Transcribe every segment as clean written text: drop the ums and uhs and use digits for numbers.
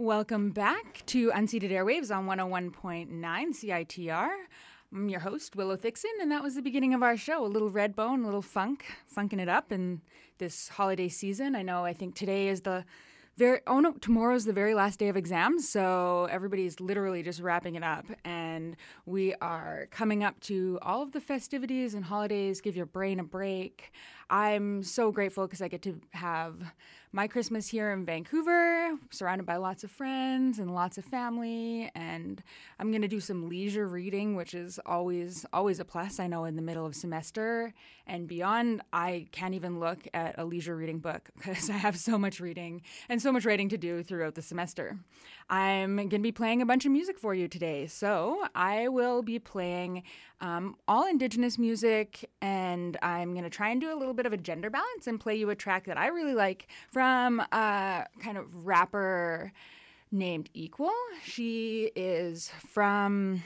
Welcome back to Unceded Airwaves on 101.9 CITR. I'm your host, Willow Thixon, and that was the beginning of our show. A little Redbone, a little funking it up in this holiday season. I think today is tomorrow's the very last day of exams, so everybody's literally just wrapping it up. And we are coming up to all of the festivities and holidays. Give your brain a break. I'm so grateful because I get to have my Christmas here in Vancouver, surrounded by lots of friends and lots of family. And I'm going to do some leisure reading, which is always a plus. I know in the middle of semester and beyond, I can't even look at a leisure reading book because I have so much reading and so much writing to do throughout the semester. I'm going to be playing a bunch of music for you today. So I will be playing all Indigenous music, and I'm going to try and do a little bit of a gender balance and play you a track that I really like from a kind of rapper named Equal. She is from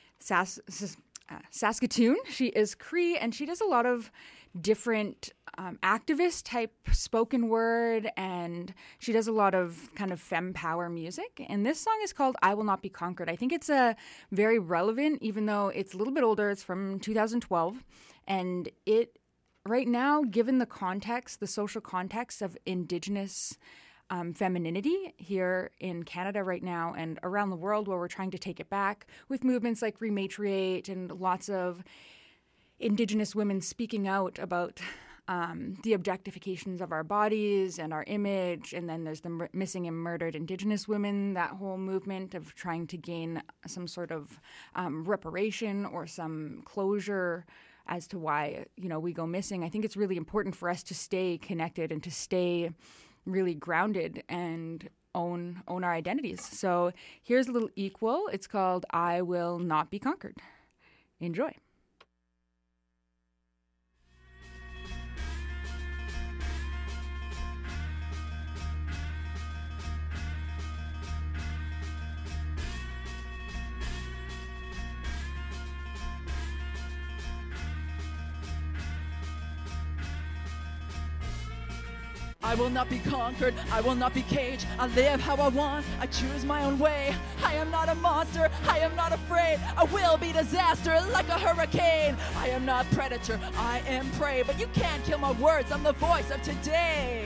Saskatoon. She is Cree, and she does a lot of different activist type spoken word, and she does a lot of kind of femme power music. And this song is called I Will Not Be Conquered. I think it's very relevant, even though it's a little bit older. It's from 2012. And it, right now, given the context, the social context of Indigenous femininity here in Canada right now and around the world, where we're trying to take it back with movements like Rematriate and lots of Indigenous women speaking out about the objectifications of our bodies and our image. And then there's the missing and murdered Indigenous women, that whole movement of trying to gain some sort of reparation or some closure as to why, we go missing. I think it's really important for us to stay connected and to stay really grounded and own our identities. So here's a little Equal. It's called I Will Not Be Conquered. Enjoy. I will not be conquered, I will not be caged. I live how I want, I choose my own way. I am not a monster, I am not afraid. I will be disaster like a hurricane. I am not predator, I am prey. But you can't kill my words, I'm the voice of today.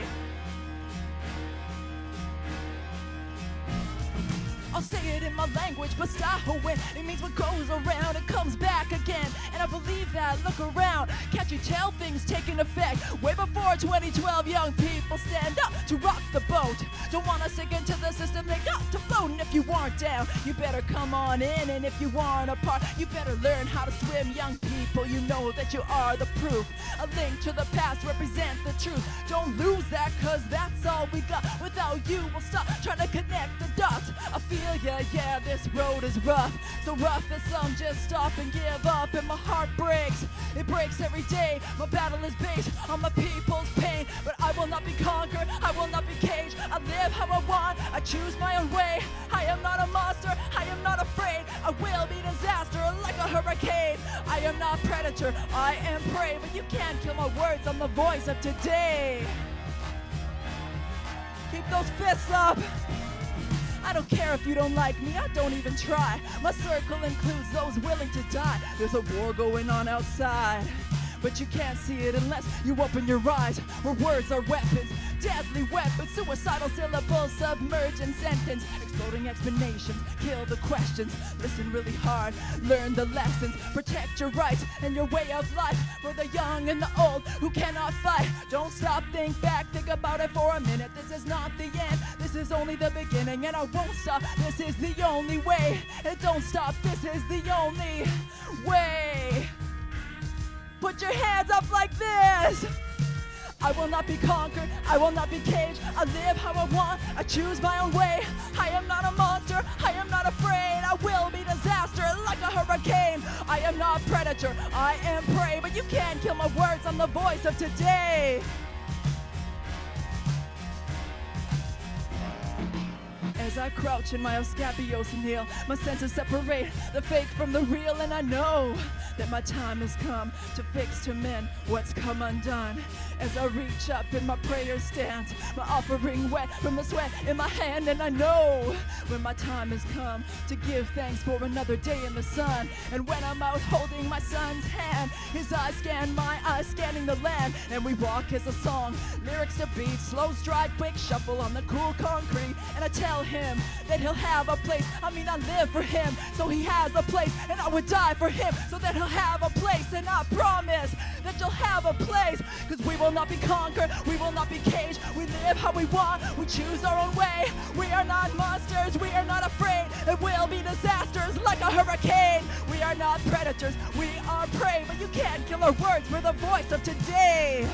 I'll say it in my language, Bastahoan. It means what goes around, it comes back again. And I believe that, look around. Can't you tell things taking effect? Way before 2012, young people stand up to rock the boat. Don't wanna sink into the system, they got to float. And if you aren't down, you better come on in. And if you aren't a part, you better learn how to swim. Young people, you know that you are the proof. A link to the past, represent the truth. Don't lose that, cause that's all we got. Without you, we'll stop trying to connect the dots. I feel yeah, this road is rough. So rough that some just stop and give up. And my heart breaks, it breaks every day. My battle is based on my people's pain. But I will not be conquered, I will not be caged. I live how I want, I choose my own way. I am not a monster, I am not afraid. I will be disaster like a hurricane. I am not predator, I am prey. But you can't kill my words, I'm the voice of today. Keep those fists up. I don't care if you don't like me, I don't even try. My circle includes those willing to die. There's a war going on outside, but you can't see it unless you open your eyes. Where words are weapons, deadly weapons. Suicidal syllables submerge in sentence. Exploding explanations, kill the questions. Listen really hard, learn the lessons. Protect your rights and your way of life. For the young and the old who cannot fight. Don't stop, think back, think about it for a minute. This is not the end, this is only the beginning. And I won't stop, this is the only way. And don't stop, this is the only way. Put your hands up like this. I will not be conquered, I will not be caged. I live how I want, I choose my own way. I am not a monster, I am not afraid. I will be disaster like a hurricane. I am not predator, I am prey. But you can't kill my words, I'm the voice of today. As As I crouch in my escapios and kneel, my senses separate the fake from the real, and I know that my time has come to fix to men what's come undone. As I reach up in my prayer stance, my offering wet from the sweat in my hand, and I know when my time has come to give thanks for another day in the sun. And when I'm out holding my son's hand, his eyes scan my eyes, scanning the land, and we walk as a song, lyrics to beat, slow stride, quick shuffle on the cool concrete. And I tell him that he'll have a place. I mean, I live for him, so he has a place, and I would die for him so that he'll have a place. And I promise that you'll have a place, cause we will not be conquered, we will not be caged. We live how we want, we choose our own way. We are not monsters, we are not afraid. It will be disasters like a hurricane. We are not predators, we are prey. But you can't kill our words, we're the voice of today.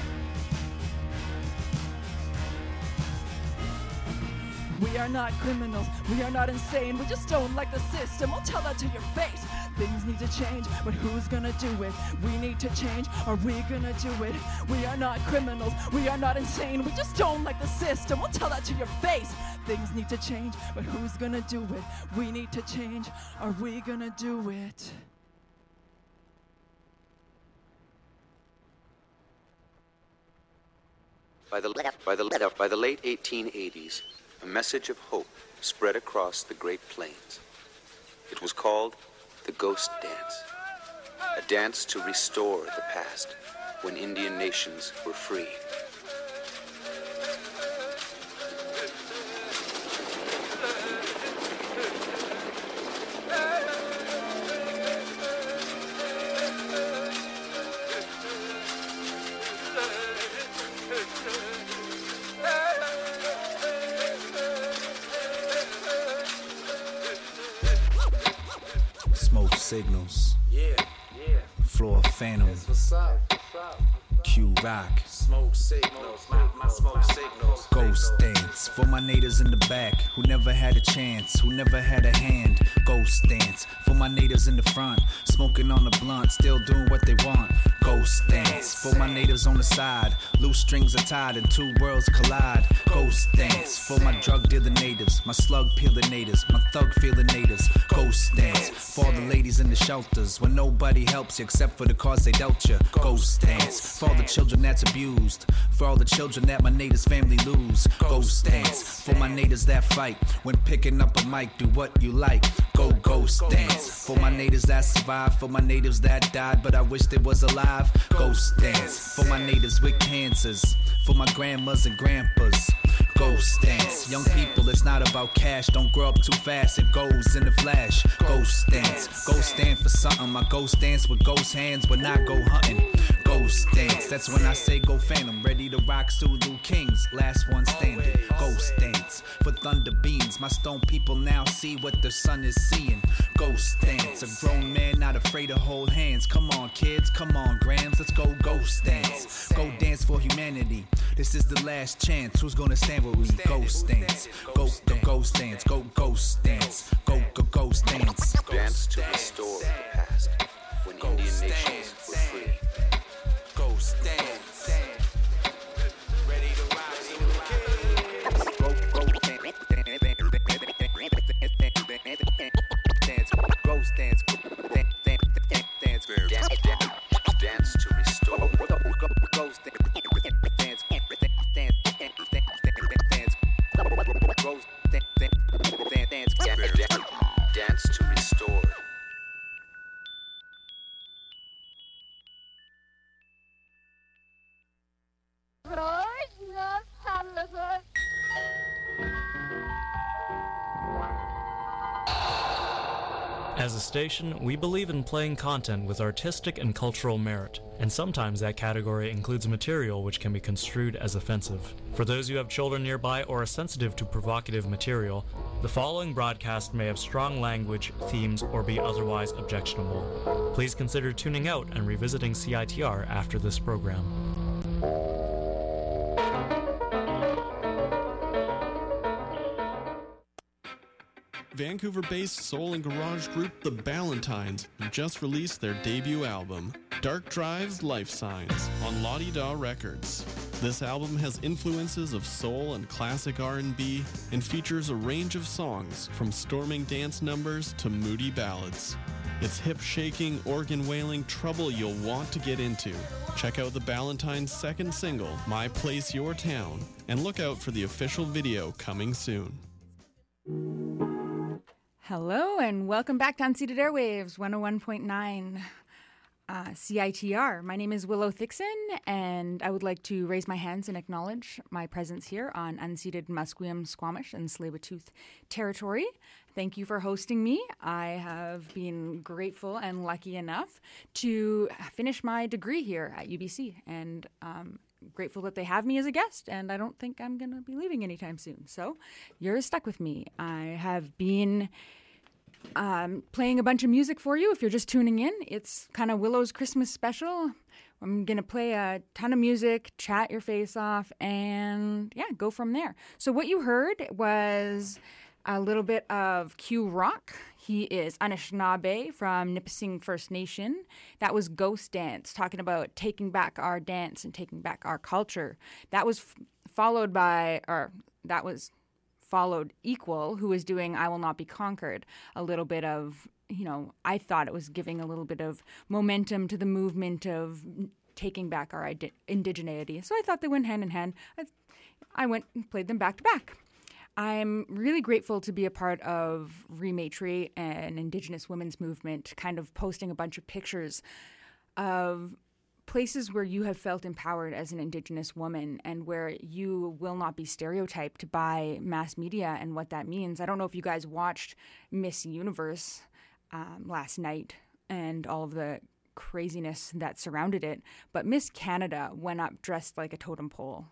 We are not criminals, we are not insane. We just don't like the system, I'll tell that to your face. Things need to change, but who's gonna do it? We need to change, are we gonna do it? We are not criminals, we are not insane. We just don't like the system, I'll tell that to your face. Things need to change, but who's gonna do it? We need to change, are we gonna do it? By the late 1880s, a message of hope spread across the Great Plains. It was called the Ghost Dance, a dance to restore the past when Indian nations were free. Signals. Floor Phantom. Q Rock. Smoke signals. My smoke signals. Ghost dance for my natives in the back who never had a chance, who never had a hand. Ghost dance for my natives in the front, smoking on the blunt, still doing what they want. Ghost dance for my natives on the side, loose strings are tied and two worlds collide. Ghost dance for my drug dealer natives, my slug peeler natives, my thug feeling natives. Ghost dance for all the ladies in the shelters when nobody helps you except for the cause they dealt you. Ghost dance for all the children that's abused, for all the children that my natives family lose. Ghost dance for my natives that fight when picking up a mic, do what you like. Go ghost dance for my natives that survived, for my natives that died but I wish they was alive. Ghost dance for my natives with cancers, for my grandmas and grandpas. Ghost dance, young people, it's not about cash. Don't grow up too fast, it goes in a flash. Ghost dance, go stand for something. My ghost dance with ghost hands when I go hunting. Ghost dance, that's when I say go Phantom. Ready to rock Zulu Kings, last one standing. Ghost dance for thunder beams. My stone people now see what the sun is seeing. Ghost dance, a grown man not afraid to hold hands. Come on kids, come on Grams, let's go ghost dance. Go dance for humanity, this is the last chance. Who's gonna stand with me? Ghost dance, go ghost dance, go ghost dance, go ghost dance. Dance to restore the past when Indian nations were free. Ghost dance, ready to rock. Ghost dance, dance to restore. Ghost dance. Dance to restore. As a station, we believe in playing content with artistic and cultural merit, and sometimes that category includes material which can be construed as offensive. For those who have children nearby or are sensitive to provocative material, the following broadcast may have strong language, themes, or be otherwise objectionable. Please consider tuning out and revisiting CITR after this program. Vancouver-based soul and garage group The Ballantines have just released their debut album. Dark Drive's Life Signs on Lottie Daw Records. This album has influences of soul and classic R&B and features a range of songs from storming dance numbers to moody ballads. It's hip-shaking, organ-wailing trouble you'll want to get into. Check out the Ballantyne's second single, My Place, Your Town, and look out for the official video coming soon. Hello, and welcome back to Unceded Airwaves, 101.9 CITR. My name is Willow Thixon, and I would like to raise my hands and acknowledge my presence here on unceded Musqueam, Squamish, and Tsleil-Waututh territory. Thank you for hosting me. I have been grateful and lucky enough to finish my degree here at UBC, and grateful that they have me as a guest, and I don't think I'm going to be leaving anytime soon. So you're stuck with me. I have been playing a bunch of music for you. If you're just tuning in, it's kind of Willow's Christmas special. I'm going to play a ton of music, chat your face off, and yeah, go from there. So what you heard was a little bit of Q Rock. He is Anishinaabe from Nipissing First Nation. That was Ghost Dance, talking about taking back our dance and taking back our culture. That was followed Equal, who was doing I Will Not Be Conquered. A little bit of, I thought it was giving a little bit of momentum to the movement of taking back our indigeneity. So I thought they went hand in hand. I went and played them back to back. I'm really grateful to be a part of Rematriate and Indigenous women's movement, kind of posting a bunch of pictures of places where you have felt empowered as an Indigenous woman and where you will not be stereotyped by mass media and what that means. I don't know if you guys watched Miss Universe last night and all of the craziness that surrounded it, but Miss Canada went up dressed like a totem pole.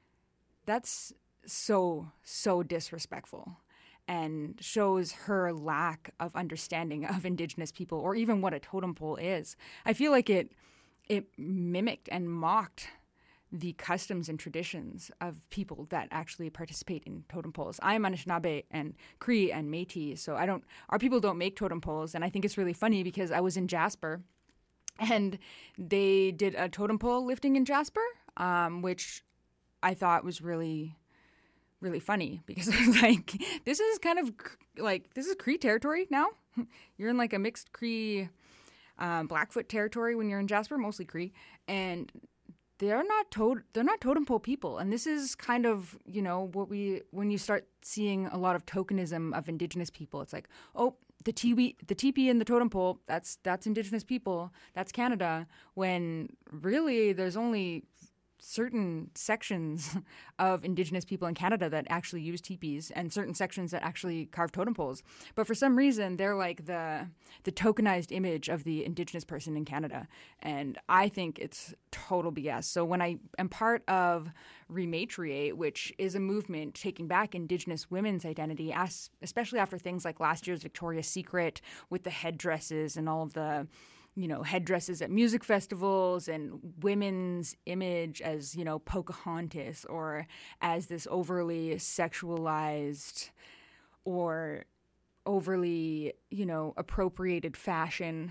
That's so disrespectful and shows her lack of understanding of Indigenous people or even what a totem pole is. I feel like it mimicked and mocked the customs and traditions of people that actually participate in totem poles. I am Anishinaabe and Cree and Métis, so our people don't make totem poles, and I think it's really funny because I was in Jasper and they did a totem pole lifting in Jasper, which I thought was really funny because I was like, this is kind of like, this is Cree territory now. You're in like a mixed Cree Blackfoot territory when you're in Jasper, mostly Cree, and they're not totem pole people. And this is kind of, when you start seeing a lot of tokenism of Indigenous people, it's like, oh, the teepee and the totem pole, that's Indigenous people, that's Canada, when really there's only certain sections of Indigenous people in Canada that actually use teepees and certain sections that actually carve totem poles. But for some reason, they're like the tokenized image of the Indigenous person in Canada. And I think it's total BS. So when I am part of Rematriate, which is a movement taking back Indigenous women's identity, especially after things like last year's Victoria's Secret with the headdresses and all of the headdresses at music festivals and women's image as, Pocahontas or as this overly sexualized or overly, appropriated fashion.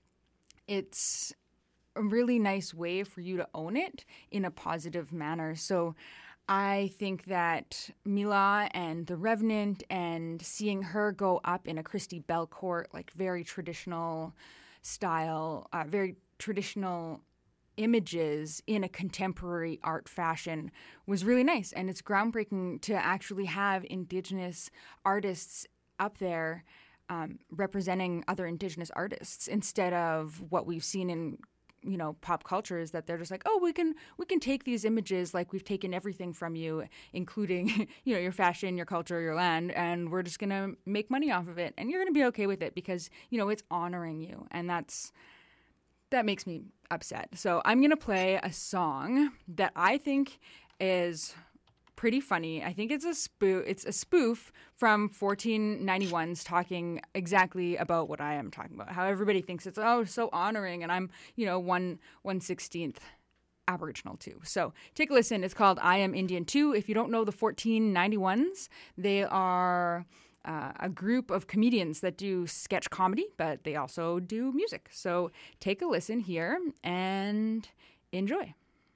It's a really nice way for you to own it in a positive manner. So I think that Mila and the Revenant and seeing her go up in a Christy Belcourt, like very traditional style, very traditional images in a contemporary art fashion was really nice. And it's groundbreaking to actually have Indigenous artists up there representing other Indigenous artists instead of what we've seen in pop culture is that they're just like, oh, we can take these images like we've taken everything from you, including your fashion, your culture, your land, and we're just gonna make money off of it, and you're gonna be okay with it because it's honoring you, and that makes me upset. So I'm gonna play a song that I think is pretty funny. I think it's a spoof from 1491's talking exactly about what I am talking about. How everybody thinks it's so honoring, and I'm 1/16th Aboriginal too. So take a listen. It's called I Am Indian Too. If you don't know the 1491s, they are a group of comedians that do sketch comedy, but they also do music. So take a listen here and enjoy.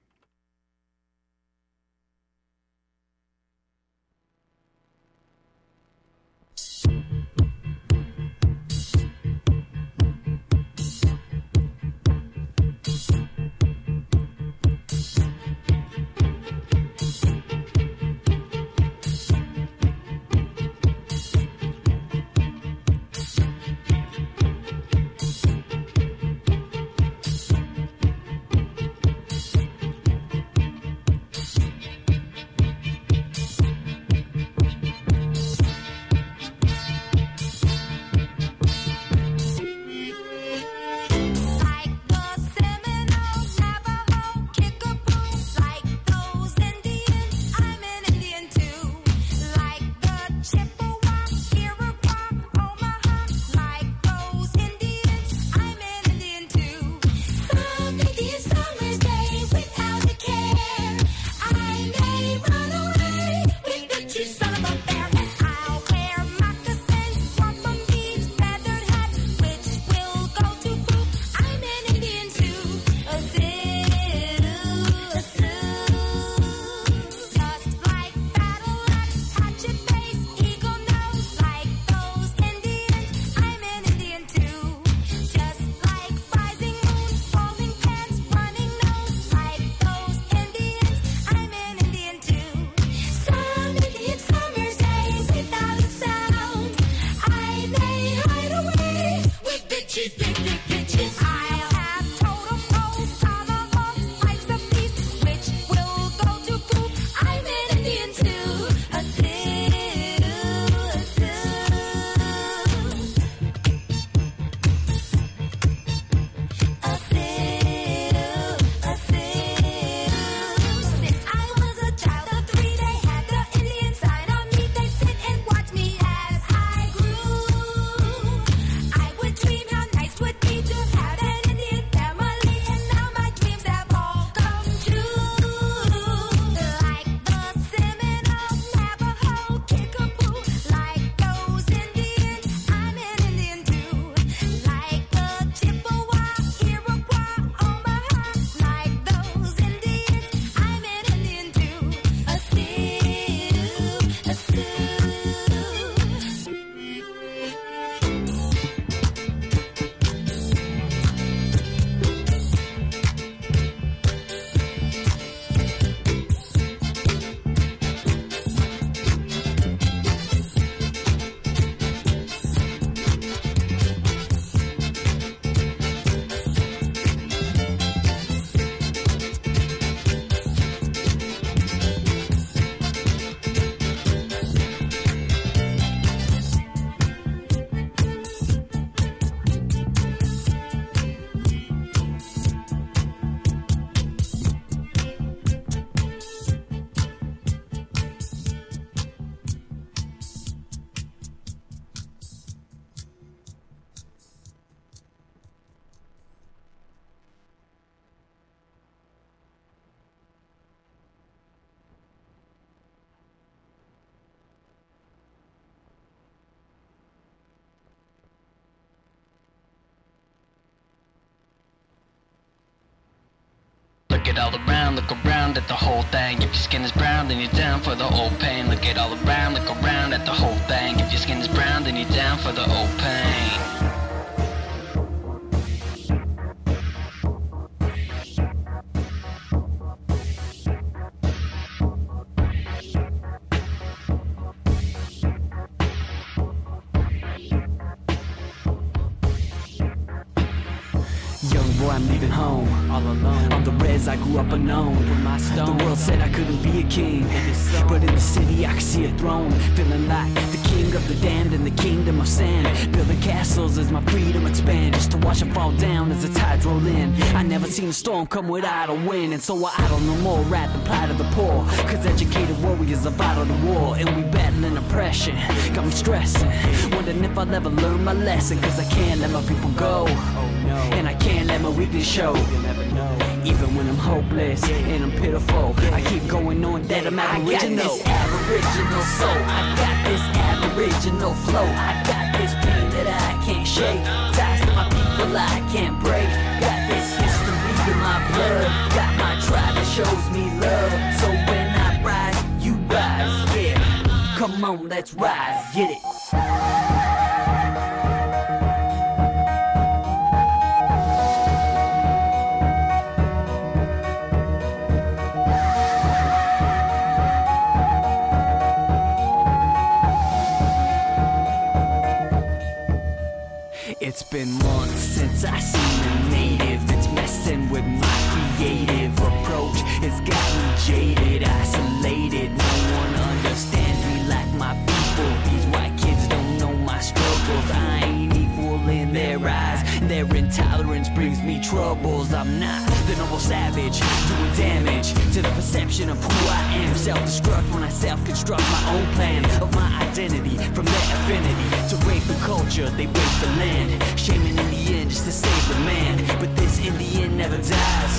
Look it all around, look around at the whole thing. If your skin is brown, then you're down for the old pain. Look it all around, look around at the whole thing. If your skin is brown, then you're down for the old pain. I'm leaving home, all alone. On the res, I grew up unknown. With my stone, the world said I couldn't be a king, but in the city I could see a throne. Feeling like the king of the damned in the kingdom of sand. Building castles as my freedom expand, just to watch it fall down as the tides roll in. I never seen a storm come without a wind, and so I idle no more at the plight of the poor. Cause educated warriors are vital to war, and we battling oppression. Got me stressing, wondering if I'll ever learn my lesson. Cause I can't let my people go, and I can't let my weakness show. Even when I'm hopeless and I'm pitiful, I keep going on that I'm aboriginal. I got this aboriginal soul, I got this aboriginal aboriginal flow. I got this pain that I can't shake, ties to my people I can't break. Got this history in my blood, got my tribe that shows me love. So when I rise, you rise, yeah. Come on, let's rise, get it. It's been months since I seen a native that's messing with my creative approach. It's got me jaded, isolated. No one understands me like my people. These white kids don't know my struggles. I ain't equal in their eyes. Their intolerance brings me troubles. I'm not the normal savage doing damage to the perception of who I am. Self-destruct when I self-construct my own plan of my identity from their affinity to rape the culture. They rape the land, shaming in the end just to save the man. But this Indian never dies.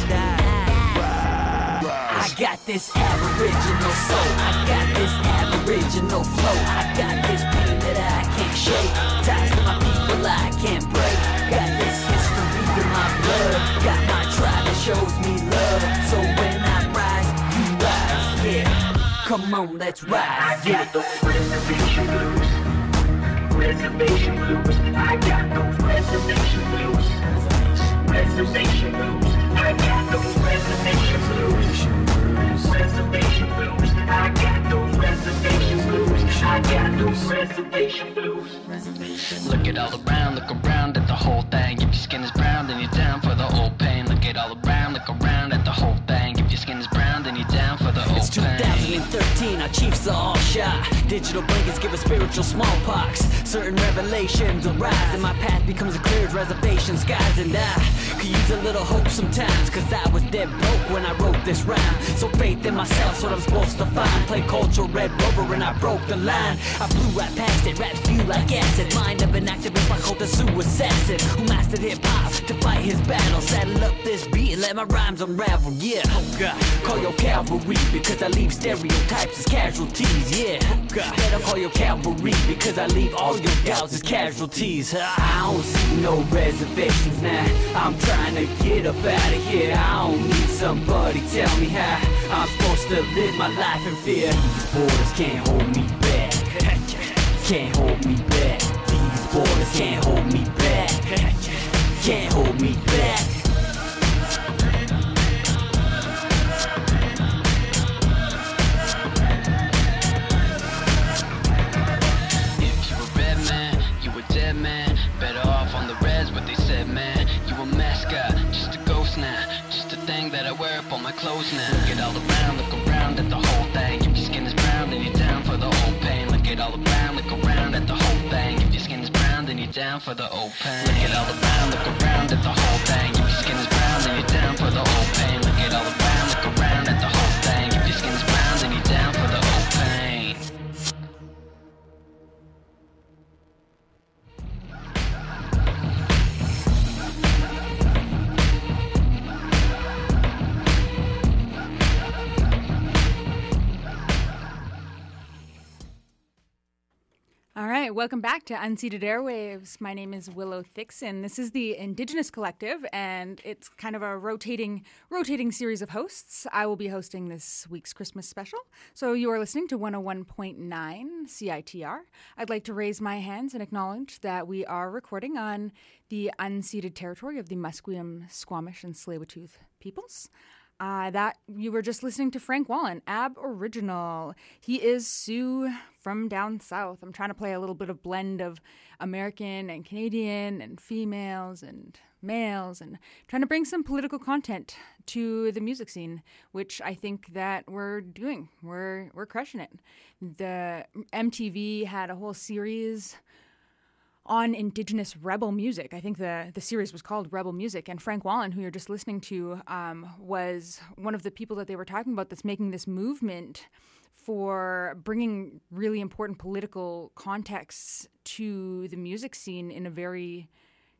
I got this aboriginal soul, I got this aboriginal flow, I got this pain that I can't shake, ties to my people I can't break. Got this history in my blood, got my tribe that shows me love. So when I rise, you rise, yeah. Come on, let's rise. I got those reservation blues, reservation blues. I got those reservation blues, reservation blues. I got those reservation blues, reservation blues. I got those reservation blues. I got those reservation blues. Look at all around, look around at the whole thing. If your skin is brown, then you're down for the old pain. Look at all around, look around at the whole thing. If your skin is brown, then you're down for the old pain. It's 2013, our chiefs are all shot. Digital blankets give us spiritual smallpox. Certain revelations arise, and my path becomes a cleared reservation skies. And I could use a little hope sometimes, cause I was dead broke when I wrote this rhyme. So faith in myself's what I'm supposed to find. Play cultural Red Rover and I broke the line. I blew right past it, raps spew like acid. Mind of an activist like Cult of Sue Assassin, who mastered hip-hop to fight his battle. Saddle up this beat and let my rhymes unravel, yeah. Oh God, call your cavalry, because I leave stereotypes as casualties, yeah. Oh God, better call your cavalry, because I leave all your doubts as casualties. I don't see no reservations now, I'm trying to get up out of here. I don't need somebody tell me how I'm supposed to live my life in fear. These borders can't hold me back, can't hold me back. These borders can't hold me back, can't hold me back. If you a red man, you a dead man. Better off on the res, what they said, man. You a mascot, just a ghost now. Just a thing that I wear up on my clothes now. Look at all around, look around at the whole thing. If your skin is brown, then you're down for the old pain. Look at all around, look around at the whole thing. If your skin is brown, then you're down for the old pain. Look at all around, look around at the whole thing. If your skin is brown, then you're down for the old pain. Look at all around, look around at the whole thing. If your skin is brown, then you're down for the old pain. All right, welcome back to Unceded Airwaves. My name is Willow Thixon. This is the Indigenous Collective, and it's kind of a rotating series of hosts. I will be hosting this week's Christmas special. So you are listening to 101.9 CITR. I'd like to raise my hands and acknowledge that we are recording on the unceded territory of the Musqueam, Squamish, and Tsleil-Waututh peoples. That you were just listening to Frank Wallen, Aboriginal. He is Sioux from down south. I'm trying to play a little bit of blend of American and Canadian and females and males and trying to bring some political content to the music scene, which I think that we're doing. We're crushing it. The MTV had a whole series on Indigenous rebel music. I think the series was called Rebel Music, and Frank Wallen, who you're just listening to, was one of the people that they were talking about that's making this movement for bringing really important political contexts to the music scene in a very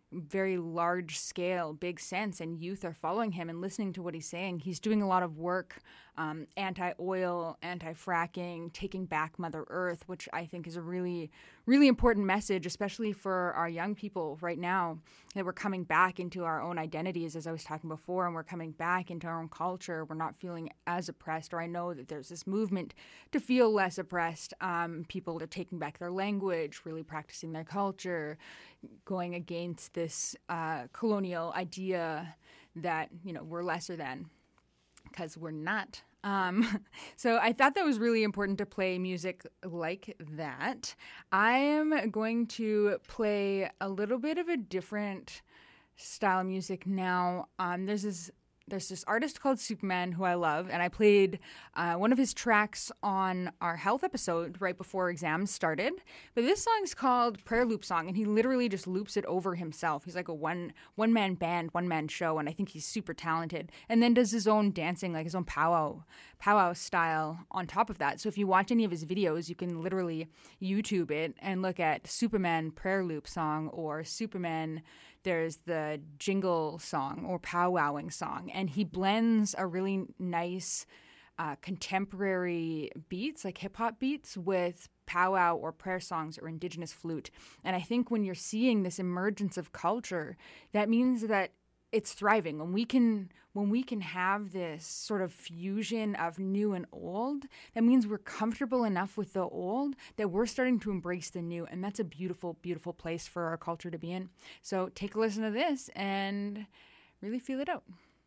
very large scale, big sense, and youth are following him and listening to what he's saying. He's doing a lot of work, anti-oil, anti-fracking, taking back Mother Earth, which I think is a really, really important message, especially for our young people right now, that we're coming back into our own identities, as I was talking before, and we're coming back into our own culture. We're not feeling as oppressed, or I know that there's this movement to feel less oppressed. People are taking back their language, really practicing their culture, going against this colonial idea that, we're lesser than, because we're not. So I thought that was really important to play music like that. I am going to play a little bit of a different style of music now. There's this artist called Superman who I love, and I played one of his tracks on our health episode right before exams started. But this song's called Prayer Loop Song, and he literally just loops it over himself. He's like a one-man band, one-man show, and I think he's super talented. And then does his own dancing, like his own powwow style on top of that. So if you watch any of his videos, you can literally YouTube it and look at Superman Prayer Loop Song or Superman... There's the jingle song or powwowing song, and he blends a really nice contemporary beats, like hip-hop beats, with powwow or prayer songs or indigenous flute. And I think when you're seeing this emergence of culture, that means that it's thriving. When we can have this sort of fusion of new and old, that means we're comfortable enough with the old that we're starting to embrace the new. And that's a beautiful, beautiful place for our culture to be in. So take a listen to this and really feel it out.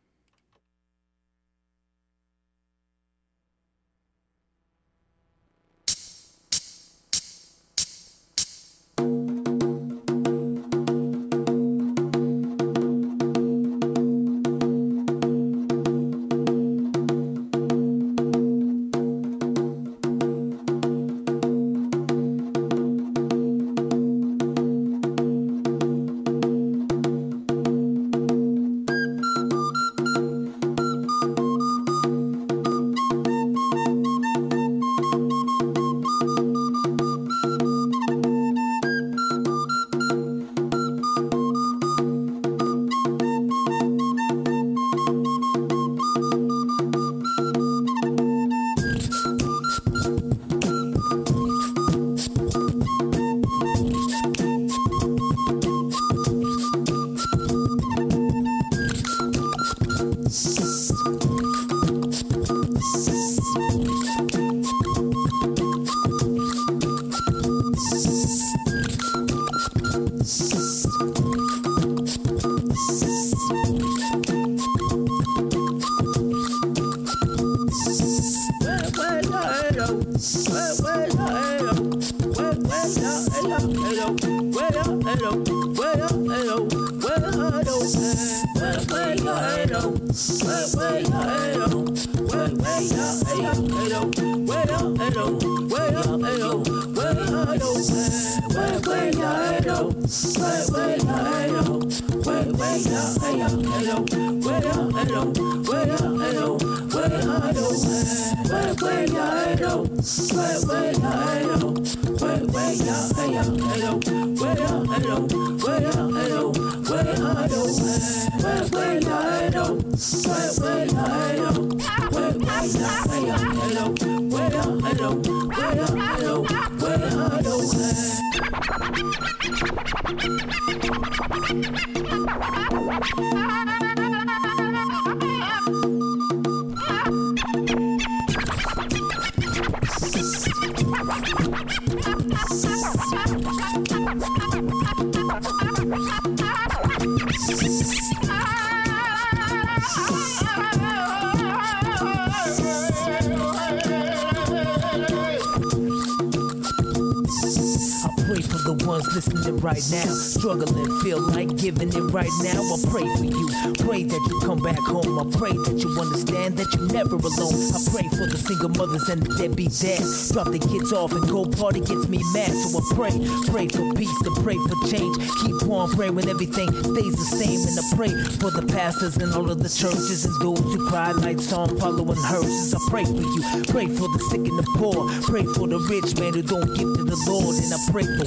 Listening right now, struggling, feel like giving it right now. I pray for you, pray that you come back home. I pray that you understand that you're never alone. I pray for the single mothers and the deadbeat dads. Drop the kids off and go party gets me mad. So I pray for peace and pray for change. Keep on praying when everything stays the same. And I pray for the pastors and all of the churches and those who cry like song following hearses. I pray for you, pray for the sick and the poor. Pray for the rich man who don't give to the Lord. And I pray for wisdom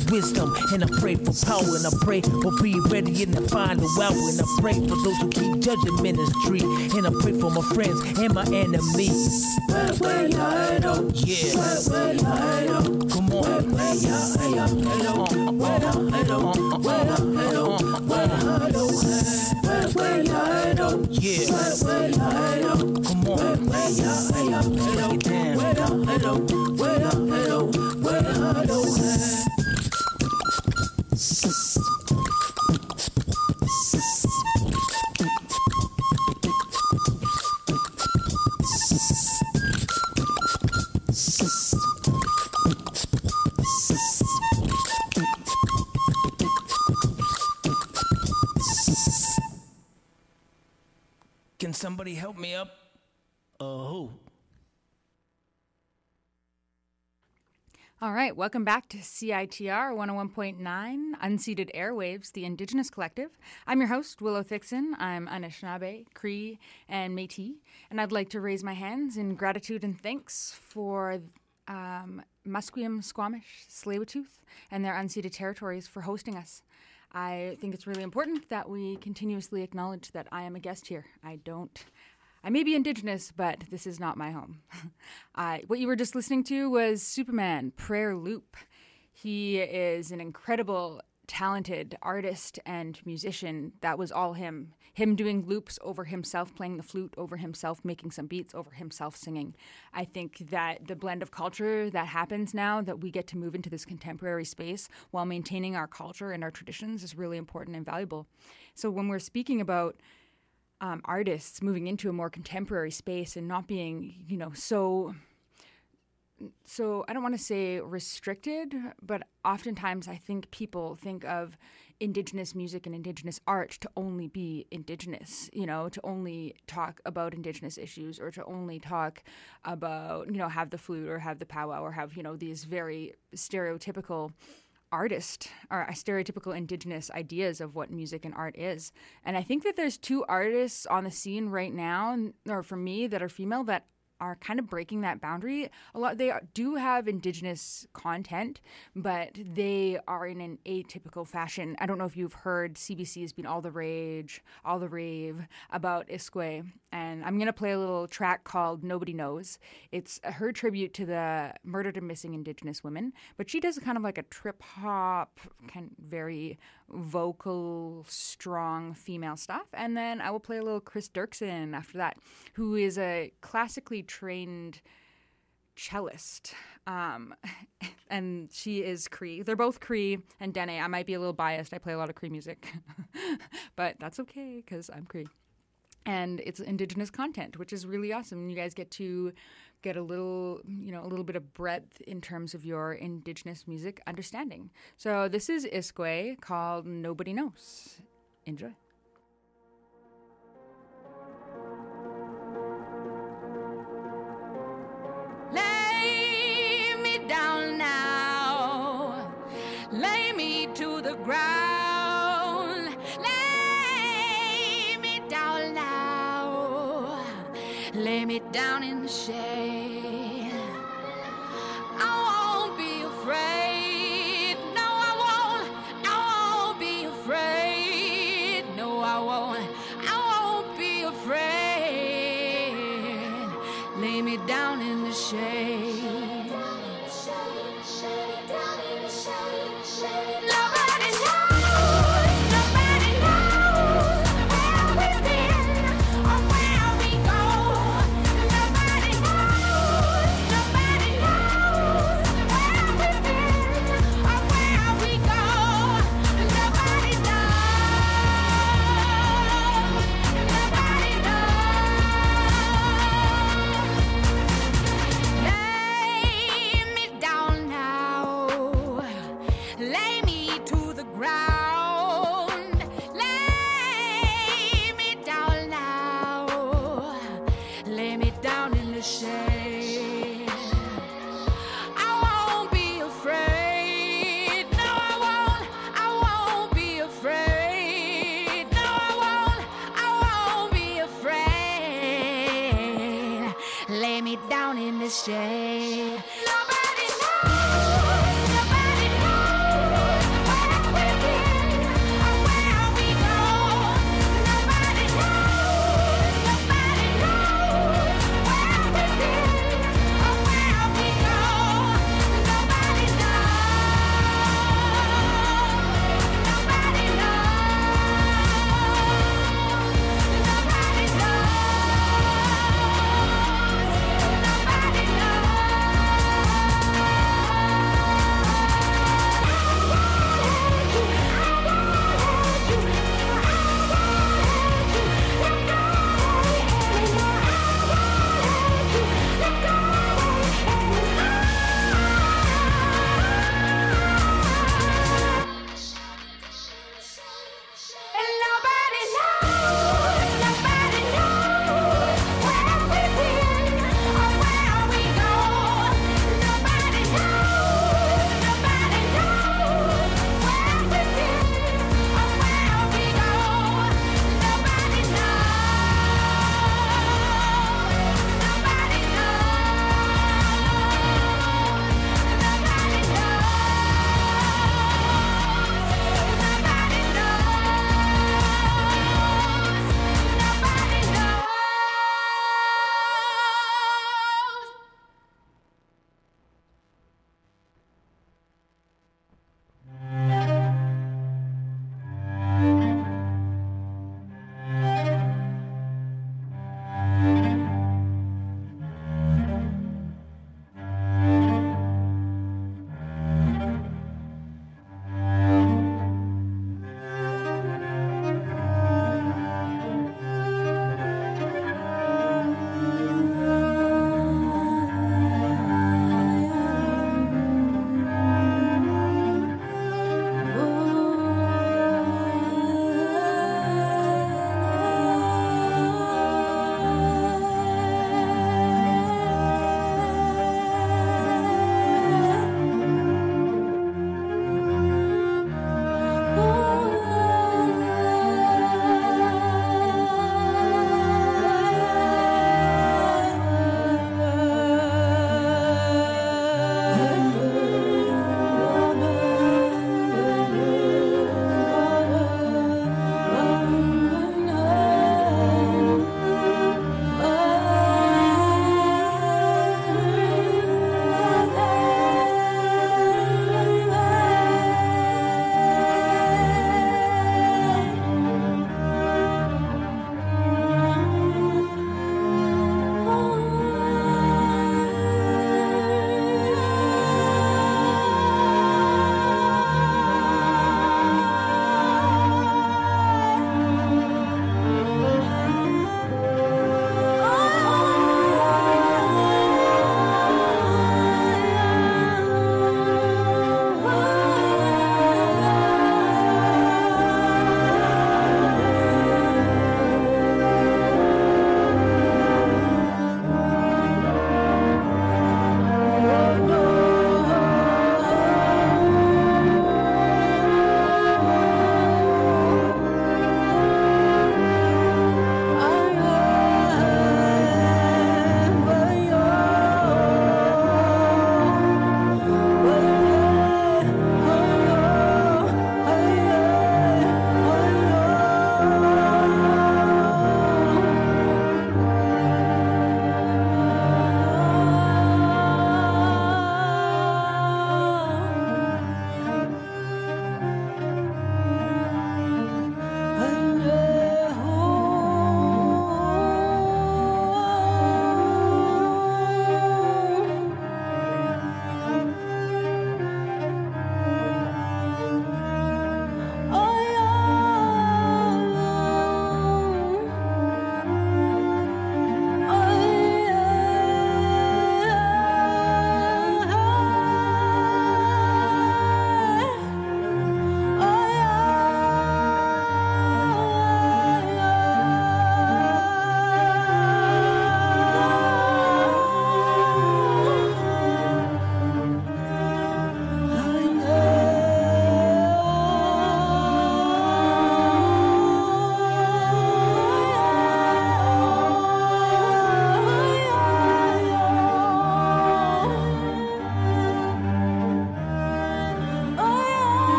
come. And I pray for power, and I pray we'll be ready in the final hour. And I pray for those who keep judging ministry. And I pray for my friends and my enemies. Yeah. Come on. Yeah. Come on. Break it down. Can somebody help me up? Who? All right, welcome back to CITR 101.9, Unceded Airwaves, the Indigenous Collective. I'm your host, Willow Thixon. I'm Anishinaabe, Cree, and Métis, and I'd like to raise my hands in gratitude and thanks for Musqueam, Squamish, Tsleil-Waututh, and their unceded territories for hosting us. I think it's really important that we continuously acknowledge that I am a guest here. I may be Indigenous, but this is not my home. What you were just listening to was Superman, Prayer Loop. He is an incredible, talented artist and musician. That was all him. Him doing loops over himself, playing the flute over himself, making some beats over himself, singing. I think that the blend of culture that happens now, that we get to move into this contemporary space while maintaining our culture and our traditions, is really important and valuable. So when we're speaking about artists moving into a more contemporary space and not being, so I don't want to say restricted, but oftentimes I think people think of Indigenous music and Indigenous art to only be Indigenous, to only talk about Indigenous issues, or to only talk about, have the flute or have the powwow or have, these very stereotypical stereotypical Indigenous ideas of what music and art is. And I think that there's two artists on the scene right now, or for me, that are female, that are kind of breaking that boundary. They do have Indigenous content, but they are in an atypical fashion. I don't know if you've heard, CBC has been all the rage, all the rave about Iskwē. And I'm going to play a little track called Nobody Knows. It's her tribute to the murdered and missing Indigenous women. But she does kind of like a trip-hop, kind of very vocal, strong female stuff. And then I will play a little Chris Dirksen after that, who is a classically trained cellist. And she is Cree. They're both Cree and Dene. I might be a little biased. I play a lot of Cree music. But that's okay, because I'm Cree. And it's Indigenous content, which is really awesome. You guys get to get a little bit of breadth in terms of your Indigenous music understanding. So this is Iskwē, called Nobody Knows. Enjoy. Lay me down now, lay me to the ground. Lay me down in the shade. I won't be afraid. No, I won't be afraid. No, I won't be afraid. Lay me down in the shade. Nobody knows. Nobody knows where we've been or where we go. Nobody knows. Nobody knows where we've been or where we go. Nobody knows. Nobody knows. Lay me down now. Lay me to the ground. Lay me down now. Lay me down in the shade. I won't be afraid. No, I won't be afraid. No, I won't be afraid. Lay me down in the shade. Nobody knows. Nobody knows.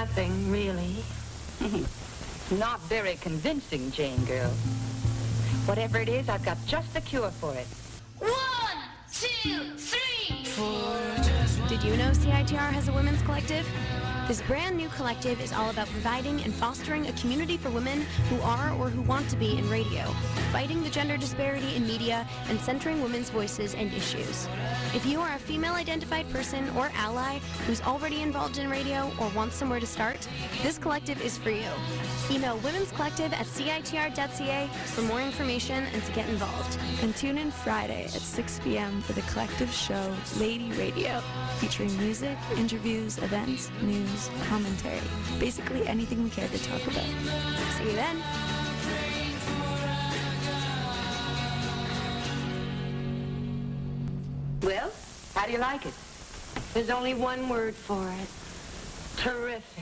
Nothing, really. Not very convincing, Jane girl. Whatever it is, I've got just the cure for it. 1, 2, 3, 4. Did you know CITR has a women's collective? This brand new collective is all about providing and fostering a community for women who are or who want to be in radio, fighting the gender disparity in media, and centering women's voices and issues. If you are a female-identified person or ally who's already involved in radio or wants somewhere to start, this collective is for you. Email Women's Collective at CITR.ca for more information and to get involved. And tune in Friday at 6 p.m. for the collective show Lady Radio, featuring music, interviews, events, news, commentary, basically anything we care to talk about. See you then. Well, how do you like it? There's only one word for it. Terrific.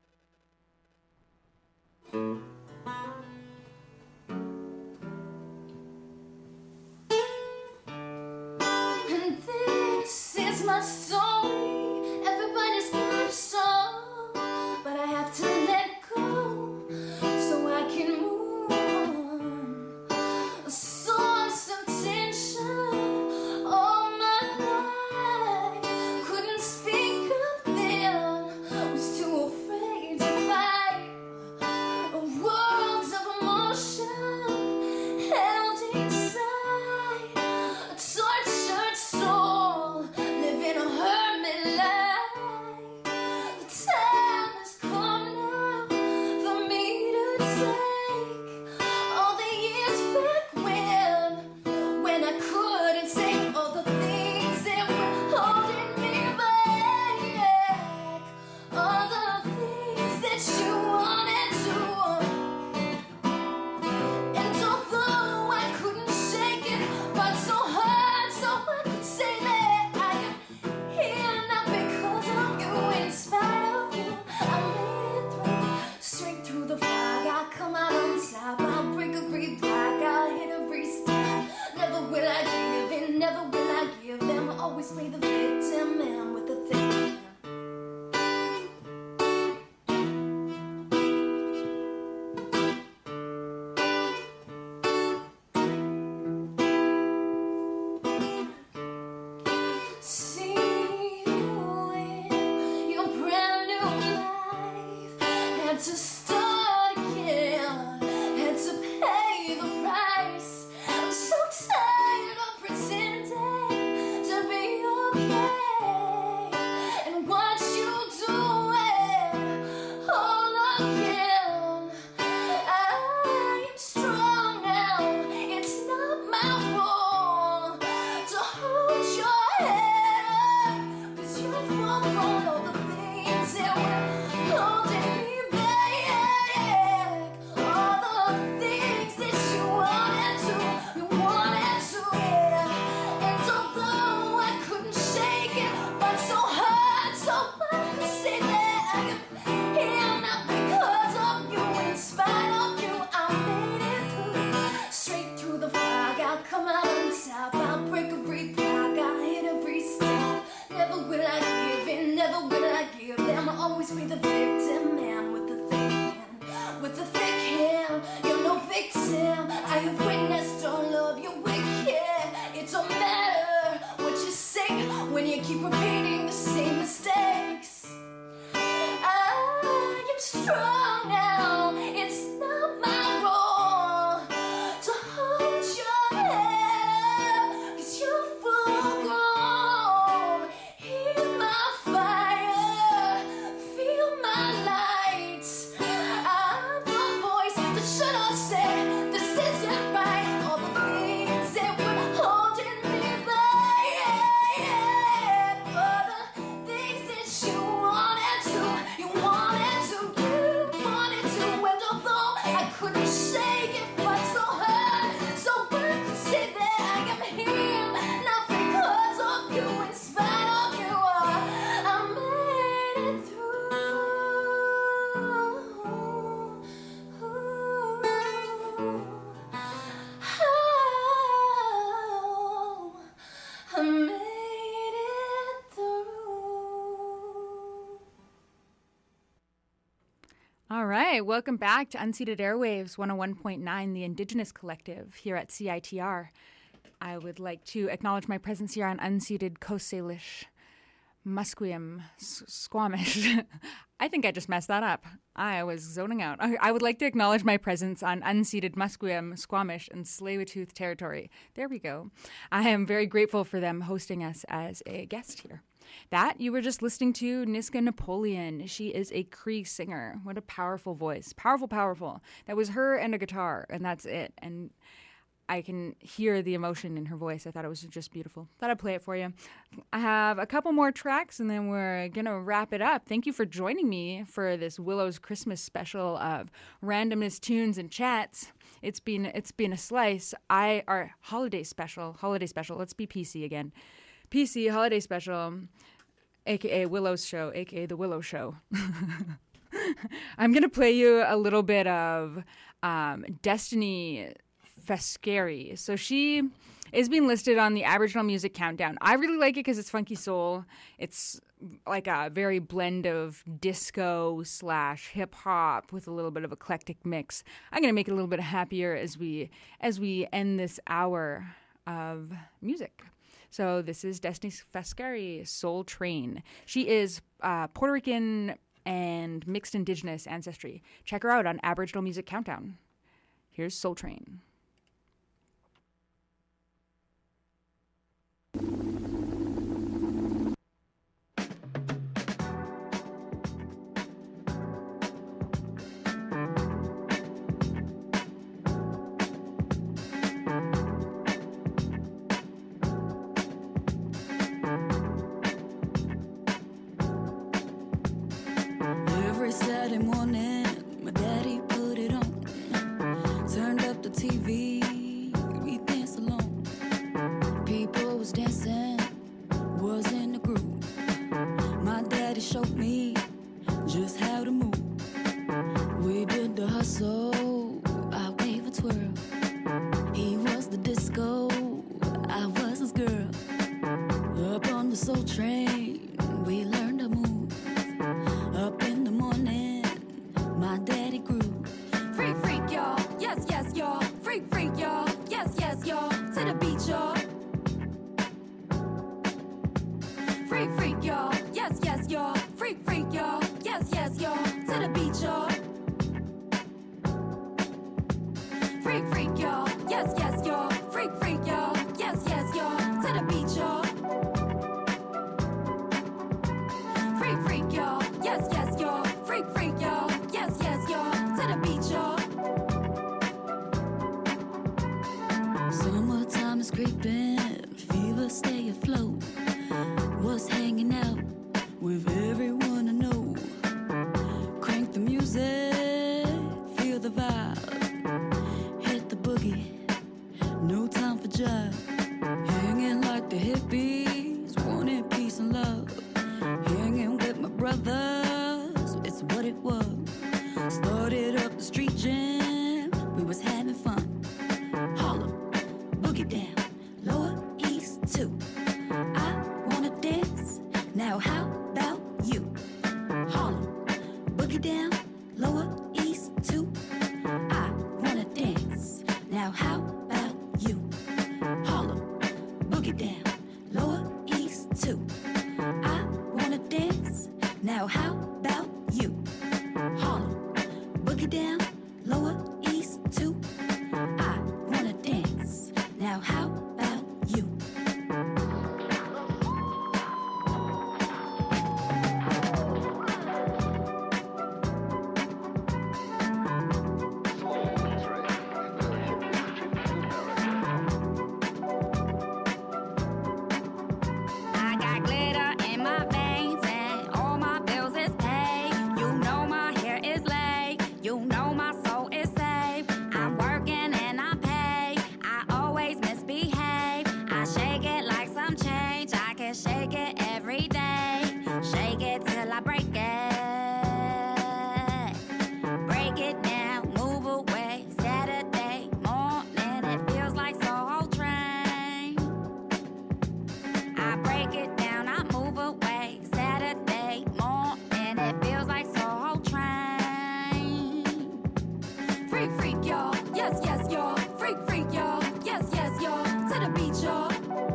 And this is my story. Everybody's got a song, but I have to let go so I can move on. A source of tension all my life. Couldn't speak up then, was too afraid to fight. A world of emotion held inside. A tortured soul living a hermit life. The time has come now for me to take all the years back when I couldn't say all the things that were holding me back. All the things that you wanted to. And although I couldn't shake it, but so hard, so I could say that I am here not because of you, in spite of you. I made it through, straight through the fog. I come out on top. I'll break every block. I'll hit every stop. Never will I give in. Never will I give them. Always play the victim man with the thing. See you in your brand new life. Had to start again. Had to pay the price. I'm so tired of pretending to be okay and watch you do it all again. I am strong now. It's not my role to hold your head up, 'cause you're full grown. All the things that were holding me back, all the things that you wanted to, yeah. And although I couldn't shake it, but so hard, so I could say that I am here not because of you, in spite of you. I made it through, straight through the fog. I'll come out on top. I'll break every block. I'll hit every stop. Never will I give in. Never will I give them. I'll always be the victim man with the thick hand. With the thick hand, you're no victim. I have witnessed all of your wicked. It don't matter what you say when you keep repeating the same mistakes. I am strong now. It's not my role to hold your head up, 'cause you're full grown. Hear my fire, feel my right, welcome back to Unceded Airwaves 101.9, the Indigenous Collective here at CITR. I would like to acknowledge my presence here on unceded Coast Salish, Musqueam, Squamish. I think I just messed that up. I was zoning out. I would like to acknowledge my presence on unceded Musqueam, Squamish, and Tsleil-Waututh territory. There we go. I am very grateful for them hosting us as a guest here. That you were just listening to Niska Napoleon. She is a Cree singer. What a powerful voice. Powerful, powerful. That was her and a guitar, and that's it. And I can hear the emotion in her voice. I thought it was just beautiful. Thought I'd play it for you. I have a couple more tracks, and then we're going to wrap it up. Thank you for joining me for this Willow's Christmas special of randomness, tunes, and chats. It's been a slice. Our holiday special. Let's be PC again. PC holiday special, a.k.a. Willow's show, a.k.a. The Willow Show. I'm going to play you a little bit of Destiny Fascari. So she is being listed on the Aboriginal Music Countdown. I really like it because it's funky soul. It's like a very blend of disco / hip hop with a little bit of eclectic mix. I'm going to make it a little bit happier as we end this hour of music. So this is Destiny Fascari, Soul Train. She is Puerto Rican and mixed Indigenous ancestry. Check her out on Aboriginal Music Countdown. Here's Soul Train. Every Saturday morning, my daddy put it on. Turned up the TV, we dance alone. People was dancing, was in the groove. My daddy showed me just how to move. We did the hustle, I gave a twirl. He was the disco, I was his girl. Up on the soul train, we learned to move. Up in the morning, my daddy grew. Freak, freak, y'all. Yes, yes, y'all. Freak, freak, y'all. Yes, yes, y'all. To the beach, y'all. Freak, freak, y'all. Yes, yes, y'all. Freak, freak, y'all. Yes, yes, y'all. To the beach, y'all. Freak, freak, y'all. Yes, yes, y'all. Freak, freak, y'all. Yes, yes, y'all. To the beach, y'all. Freak, freak, y'all. Yes, yes, y'all. Freak, freak, y'all. Yes, yes, y'all. To the beach, y'all. Summertime is creeping, fever stay afloat. Was hanging out with everyone I know. Crank the music, feel the vibe. Hit the boogie, no time for jive. Hanging like the hippies, wanting peace and love. Hanging with my brothers, it's what it was. Started up the street jam, we was having fun. Harlem, boogie down, Lower East too. I wanna dance, now how about you? Harlem, boogie down, Lower East too. I wanna dance, now how about you? Harlem, boogie down, Lower East too. I wanna dance, now how about you? Harlem, boogie down, Lower East too. I wanna dance, now how about you? I got glitter in my veins and all my bills is paid. You know my hair is laid. You know my soul is safe. I'm working and I'm paid. I always misbehave. I beach, y'all.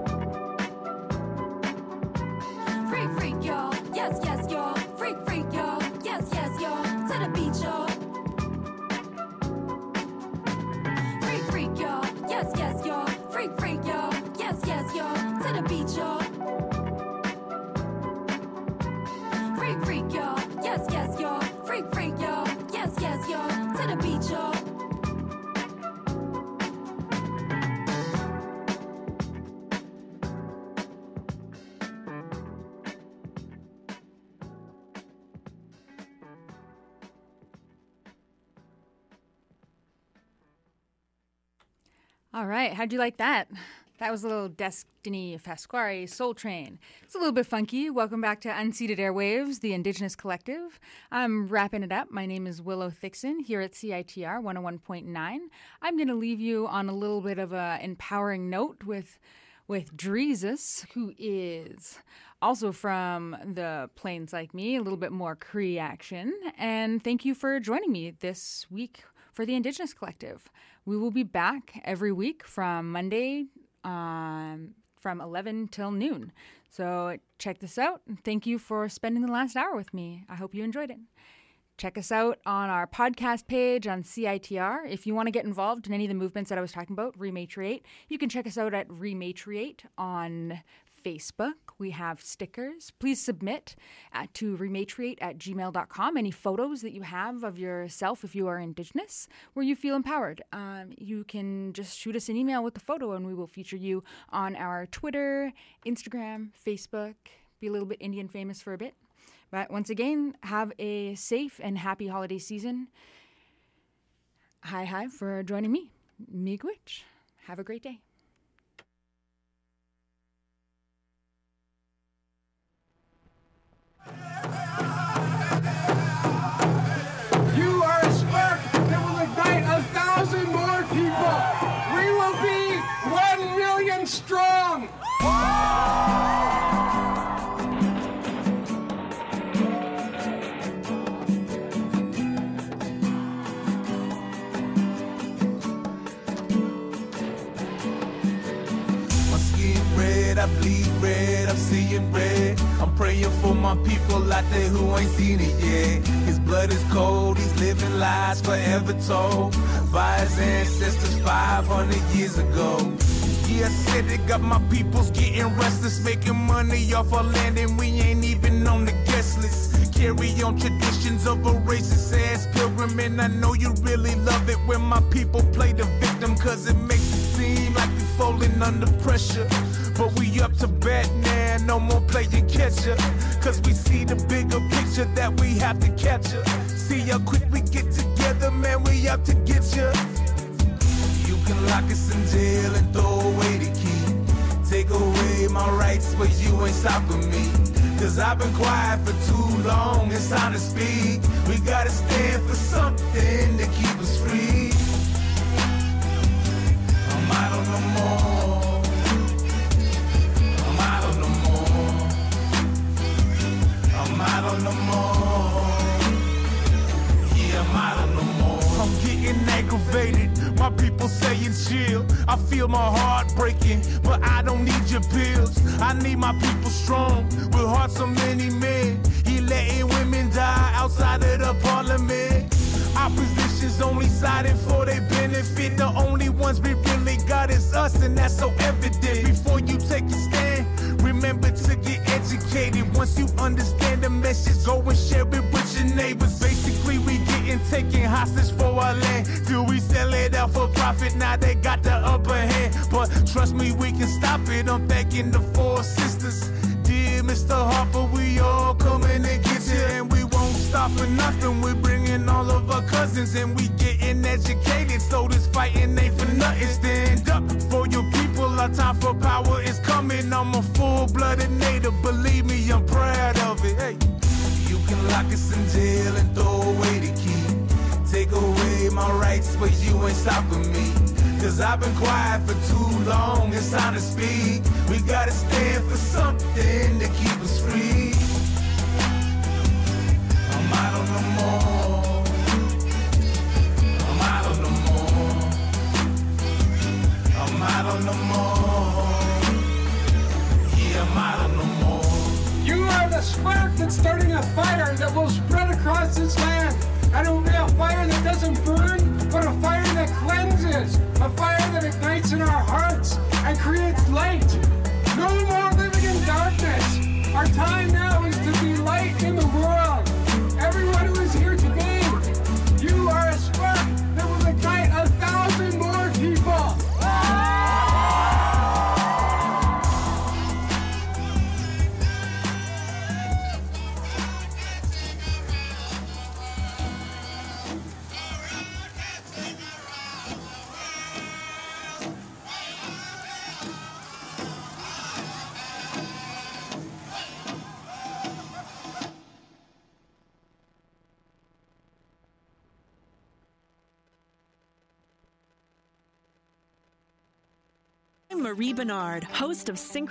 Freak, freak, y'all. Yes, yes, y'all. Freak, freak, y'all. Yes, yes, y'all. To the beach, y'all. Freak, freak, y'all. Yes, yes, y'all. Freak, freak, y'all. Yes, yes, y'all. To the beach, y'all. Freak, freak, y'all. Yes, yes, y'all. Freak, freak, y'all. Yes, yes, y'all. To the beach, y'all. All right, how'd you like that? That was a little Destiny Fasquari Soul Train. It's a little bit funky. Welcome back to Unceded Airwaves, the Indigenous Collective. I'm wrapping it up. My name is Willow Thixon here at CITR 101.9. I'm going to leave you on a little bit of an empowering note with Dreezus, who is also from the Plains like me, a little bit more Cree action. And thank you for joining me this week for the Indigenous Collective. We will be back every week from Monday from 11 till noon. So check this out. Thank you for spending the last hour with me. I hope you enjoyed it. Check us out on our podcast page on CITR. If you want to get involved in any of the movements that I was talking about, Rematriate, you can check us out at Rematriate on Facebook. We have stickers. Please submit to rematriate@gmail.com any photos that you have of yourself if you are Indigenous, where you feel empowered. You can just shoot us an email with the photo and we will feature you on our Twitter, Instagram, Facebook, be a little bit Indian famous for a bit. But once again, have a safe and happy holiday season. Hi for joining me, Miigwech. Have a great day. You are a spark that will ignite 1,000 more people. We will be 1 million strong. I bleed red, I'm seeing red. I'm praying for my people out there who ain't seen it yet. His blood is cold, he's living lies forever told by his ancestors 500 years ago. Yeah, I said it, got my peoples getting restless, making money off our land and we ain't even on the guest list. Carry on traditions of a racist ass pilgrim, and I know you really love it when my people play the victim, cause it makes it seem like we falling under pressure. But we up to bat now, no more playing catcher, cause we see the bigger picture that we have to capture. See how quick we get together, man, we out to get ya. You can lock us in jail and throw away the key, take away my rights, but you ain't stopping me. Cause I've been quiet for too long, it's time to speak. We gotta stand for something to keep us free. I'm out on no more. I'm out on no more. I'm out on no more. Yeah, I'm out on no more. I'm getting aggravated. My people saying chill. I feel my heart breaking, but I don't need your pills. I need my people strong, with hearts of many men. He letting women die outside of the parliament. Opposition's only siding for their benefit. The only ones we really got is us, and that's so evident. Before you take a stand, remember to get educated. Once you understand the message, go and share it with your neighbors. Basically, we getting taken hostage for our land till we sell it out for profit. Now they got the upper hand, but trust me, we can stop it. I'm thanking the four sisters. Dear Mr. Harper, we all coming to get you, and we won't stop for nothing. We're bringing all of our cousins, and we getting educated, so this fighting ain't for nothing. Stand up for your people, our time for power is coming. I'm a full-blooded native, believe me, I'm proud of it. Hey, you can lock us in jail and throw away the key, take away my rights, but you ain't stopping me. Cause I've been quiet for too long, it's time to speak. We gotta stand for something to keep us free. I'm out on no more. I'm out on no more. I'm out on no more. I don't need a fire that doesn't burn, but a fire that cleanses. A fire that ignites in our hearts and creates light. No more living in darkness. Our time now is to be light in the world. Everyone who is here today, you are a spark that will ignite 1,000 more people. I'm Marie Bernard, host of Synchro